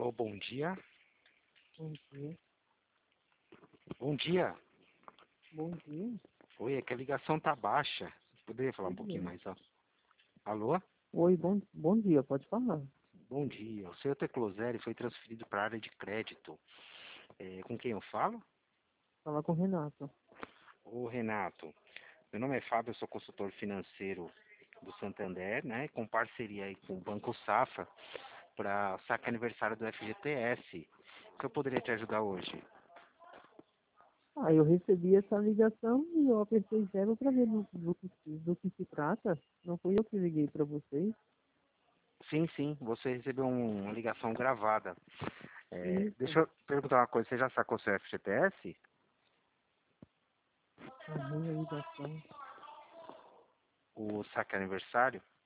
Alô, bom dia. Bom dia. Bom dia. Bom dia. Oi, é que a ligação tá baixa. Poderia falar um Tudo pouquinho bem. mais alto? Alô? Oi, bom dia, pode falar. Bom dia. O seu Tecloseri foi transferido para a área de crédito. Com quem eu falo? Falar com o Renato. Ô, Renato. Meu nome é Fábio, eu sou consultor financeiro do Santander, né? Com parceria aí com o Banco Safra para o saque aniversário do FGTS. Se eu poderia te ajudar hoje? Eu recebi essa ligação e eu apertei zero para ver do que se trata. Não fui eu que liguei para vocês. Sim, sim. Você recebeu uma ligação gravada. Isso, Deixa eu perguntar uma coisa. Você já sacou seu FGTS? a realização. O saque aniversário?